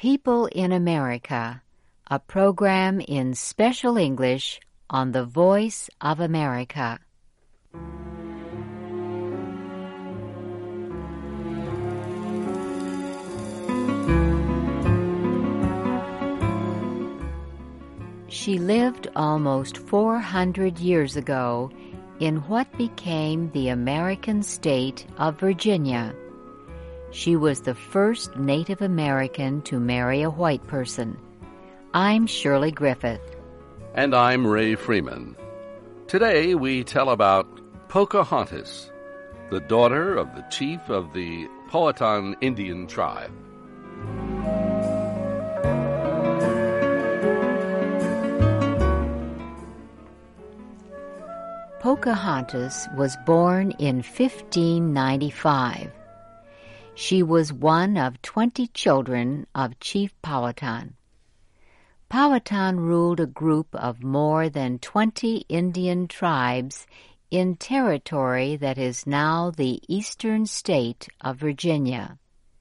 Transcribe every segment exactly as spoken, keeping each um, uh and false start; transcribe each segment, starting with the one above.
People in America, a program in special English on the Voice of America. She lived almost four hundred years ago in what became the American state of Virginia. She was the first Native American to marry a white person. I'm Shirley Griffith. And I'm Ray Freeman. Today we tell about Pocahontas, the daughter of the chief of the Powhatan Indian tribe. Pocahontas was born in fifteen ninety-five. She was one of twenty children of Chief Powhatan. Powhatan ruled a group of more than twenty Indian tribes in territory that is now the eastern state of Virginia.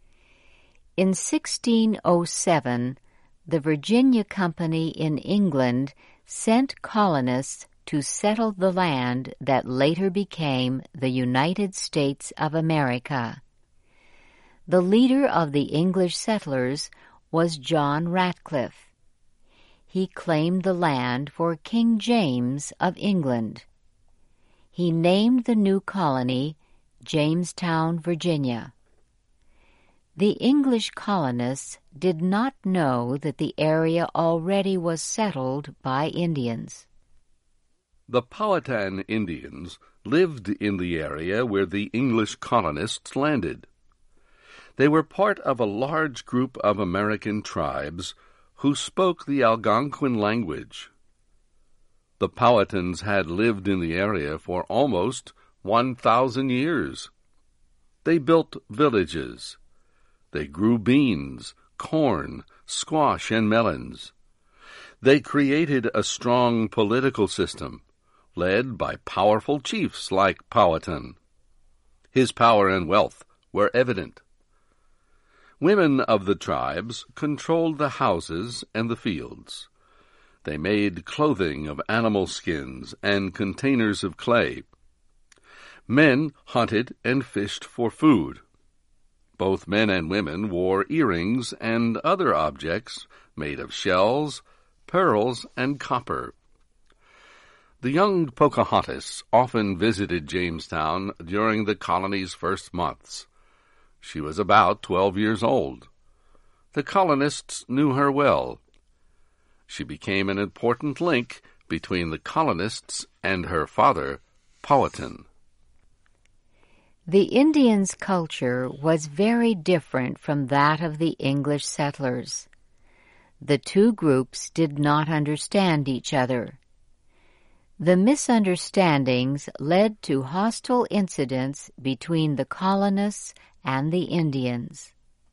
In sixteen oh seven, the Virginia Company in England sent colonists to settle the land that later became the United States of America. The leader of the English settlers was John Ratcliffe. He claimed the land for King James of England. He named the new colony Jamestown, Virginia. The English colonists did not know that the area already was settled by Indians. The Powhatan Indians lived in the area where the English colonists landed. They were part of a large group of American tribes who spoke the Algonquin language. The Powhatans had lived in the area for almost one thousand years. They built villages. They grew beans, corn, squash, and melons. They created a strong political system, led by powerful chiefs like Powhatan. His power and wealth were evident. Women of the tribes controlled the houses and the fields. They made clothing of animal skins and containers of clay. Men hunted and fished for food. Both men and women wore earrings and other objects made of shells, pearls, and copper. The young Pocahontas often visited Jamestown during the colony's first months. She was about twelve years old. The colonists knew her well. She became an important link between the colonists and her father, Powhatan. The Indians' culture was very different from that of the English settlers. The two groups did not understand each other. The misunderstandings led to hostile incidents between the colonists and the Indians.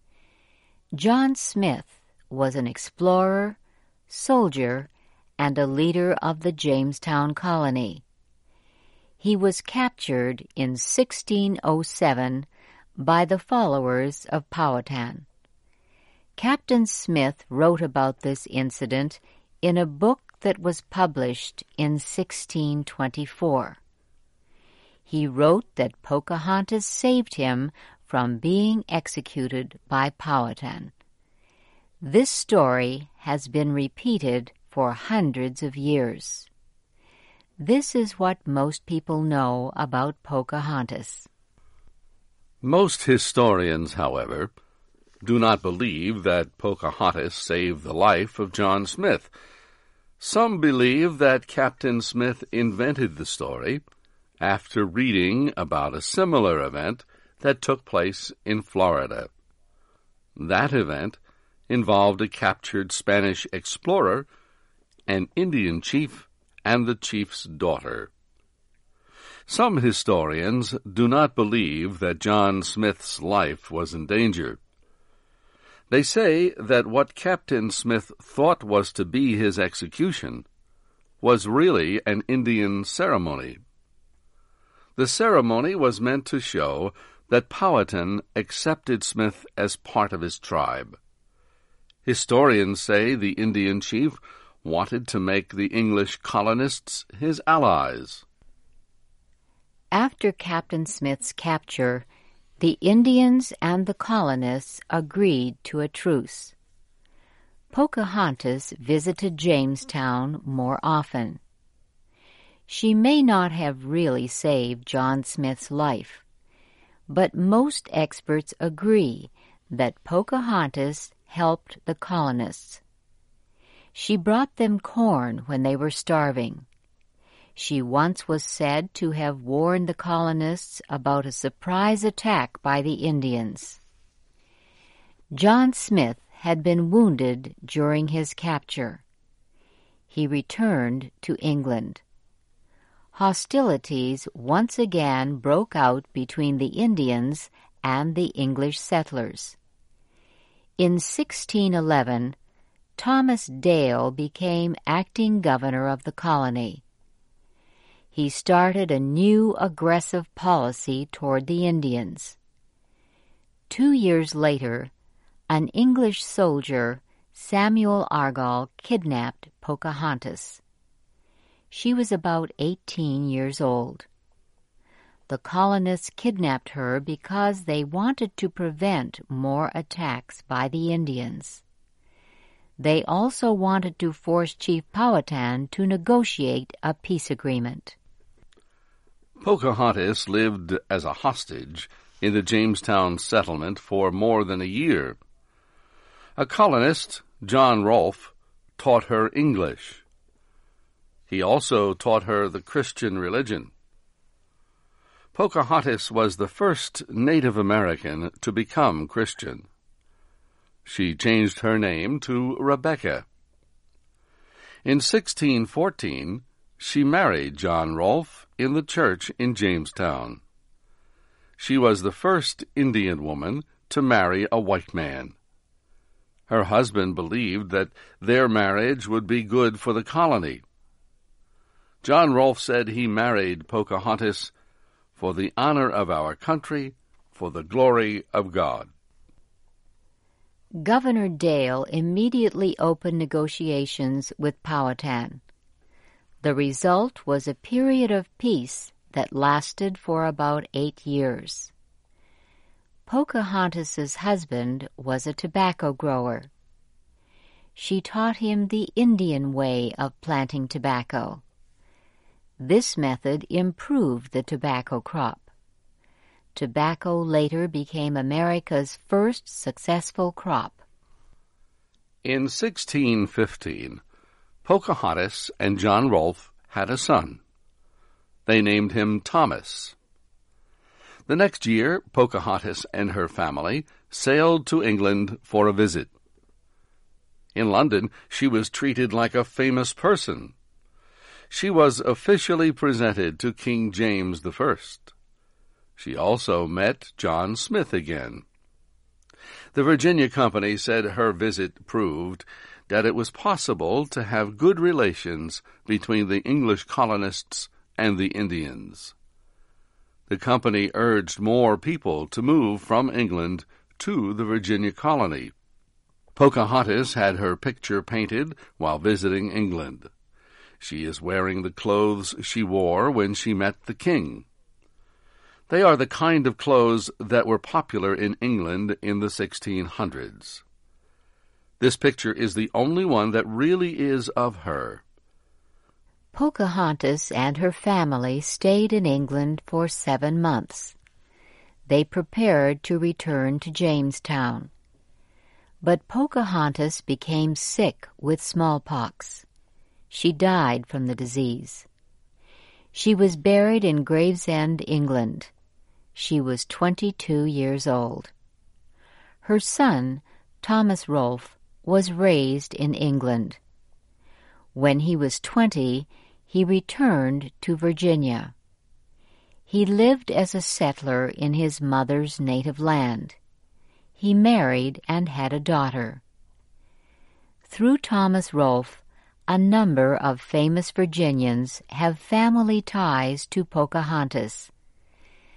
John Smith was an explorer, soldier, and a leader of the Jamestown colony. He was captured in sixteen oh seven by the followers of Powhatan. Captain Smith wrote about this incident in a book that was published in sixteen twenty-four. He wrote that Pocahontas saved him from being executed by Powhatan. This story has been repeated for hundreds of years. This is what most people know about Pocahontas. Most historians, however, do not believe that Pocahontas saved the life of John Smith. Some believe that Captain Smith invented the story after reading about a similar event that took place in Florida. That event involved a captured Spanish explorer, an Indian chief, and the chief's daughter. Some historians do not believe that John Smith's life was in danger. They say that what Captain Smith thought was to be his execution was really an Indian ceremony. The ceremony was meant to show that Powhatan accepted Smith as part of his tribe. Historians say the Indian chief wanted to make the English colonists his allies. After Captain Smith's capture, the Indians and the colonists agreed to a truce. Pocahontas visited Jamestown more often. She may not have really saved John Smith's life, but most experts agree that Pocahontas helped the colonists. She brought them corn when they were starving. She once was said to have warned the colonists about a surprise attack by the Indians. John Smith had been wounded during his capture. He returned to England. Hostilities once again broke out between the Indians and the English settlers. In sixteen eleven, Thomas Dale became acting governor of the colony. He started a new aggressive policy toward the Indians. Two years later, an English soldier, Samuel Argall, kidnapped Pocahontas. She was about eighteen years old. The colonists kidnapped her because they wanted to prevent more attacks by the Indians. They also wanted to force Chief Powhatan to negotiate a peace agreement. Pocahontas lived as a hostage in the Jamestown settlement for more than a year. A colonist, John Rolfe, taught her English. He also taught her the Christian religion. Pocahontas was the first Native American to become Christian. She changed her name to Rebecca. In sixteen fourteen, she married John Rolfe in the church in Jamestown. She was the first Indian woman to marry a white man. Her husband believed that their marriage would be good for the colony. John Rolfe said he married Pocahontas for the honor of our country, for the glory of God. Governor Dale immediately opened negotiations with Powhatan. The result was a period of peace that lasted for about eight years. Pocahontas's husband was a tobacco grower. She taught him the Indian way of planting tobacco. This method improved the tobacco crop. Tobacco later became America's first successful crop. In sixteen fifteen, Pocahontas and John Rolfe had a son. They named him Thomas. The next year, Pocahontas and her family sailed to England for a visit. In London, she was treated like a famous person. She was officially presented to King James the First. She also met John Smith again. The Virginia Company said her visit proved that it was possible to have good relations between the English colonists and the Indians. The company urged more people to move from England to the Virginia colony. Pocahontas had her picture painted while visiting England. She is wearing the clothes she wore when she met the king. They are the kind of clothes that were popular in England in the sixteen hundreds. This picture is the only one that really is of her. Pocahontas and her family stayed in England for seven months. They prepared to return to Jamestown. But Pocahontas became sick with smallpox. She died from the disease. She was buried in Gravesend, England. She was twenty-two years old. Her son, Thomas Rolfe, was raised in England. When he was twenty, he returned to Virginia. He lived as a settler in his mother's native land. He married and had a daughter. Through Thomas Rolfe, a number of famous Virginians have family ties to Pocahontas.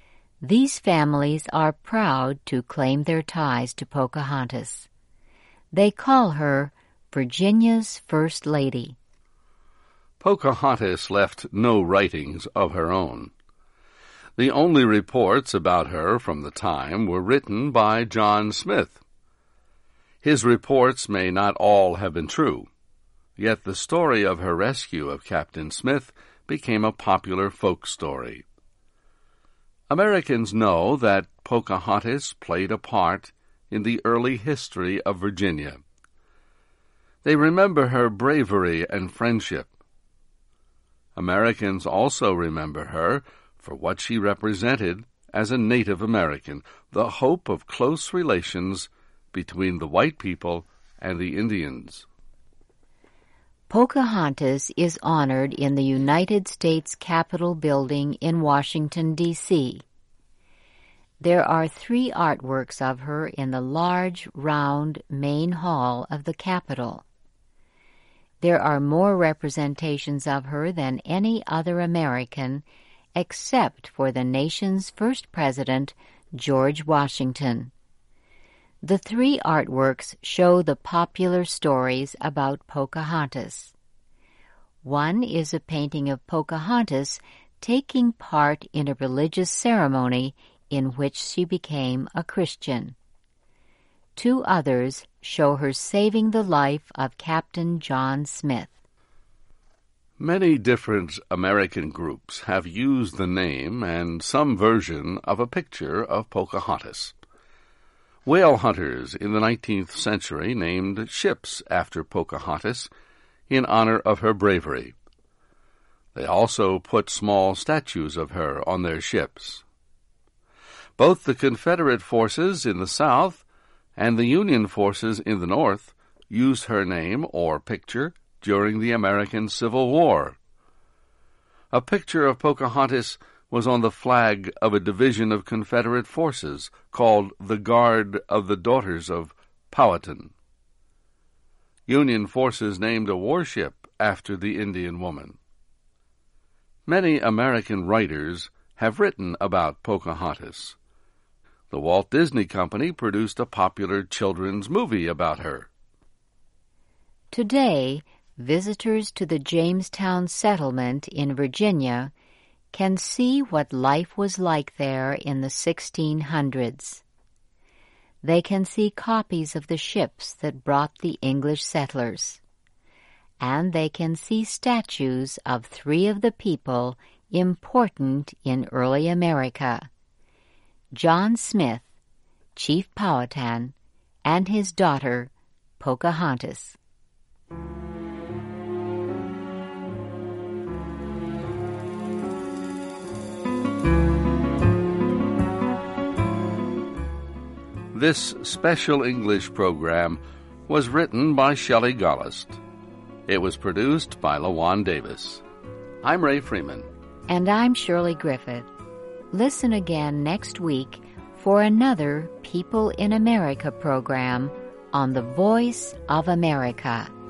These families are proud to claim their ties to Pocahontas. They call her Virginia's First Lady. Pocahontas left no writings of her own. The only reports about her from the time were written by John Smith. His reports may not all have been true, yet the story of her rescue of Captain Smith became a popular folk story. Americans know that Pocahontas played a part in the early history of Virginia. They remember her bravery and friendship. Americans also remember her for what she represented as a Native American, the hope of close relations between the white people and the Indians. Pocahontas is honored in the United States Capitol building in Washington, D C There are three artworks of her in the large, round main hall of the Capitol. There are more representations of her than any other American, except for the nation's first president, George Washington. The three artworks show the popular stories about Pocahontas. One is a painting of Pocahontas taking part in a religious ceremony in which she became a Christian. Two others show her saving the life of Captain John Smith. Many different American groups have used the name and some version of a picture of Pocahontas. Whale hunters in the nineteenth century named ships after Pocahontas in honor of her bravery. They also put small statues of her on their ships. Both the Confederate forces in the South and the Union forces in the North used her name or picture during the American Civil War. A picture of Pocahontas was on the flag of a division of Confederate forces called the Guard of the Daughters of Powhatan. Union forces named a warship after the Indian woman. Many American writers have written about Pocahontas. The Walt Disney Company produced a popular children's movie about her. Today, visitors to the Jamestown settlement in Virginia can see what life was like there in the sixteen hundreds. They can see copies of the ships that brought the English settlers, and they can see statues of three of the people important in early America: John Smith, Chief Powhatan, and his daughter, Pocahontas. This special English program was written by Shelley Gollust. It was produced by LaJuan Davis. I'm Ray Freeman. And I'm Shirley Griffith. Listen again next week for another People in America program on the Voice of America.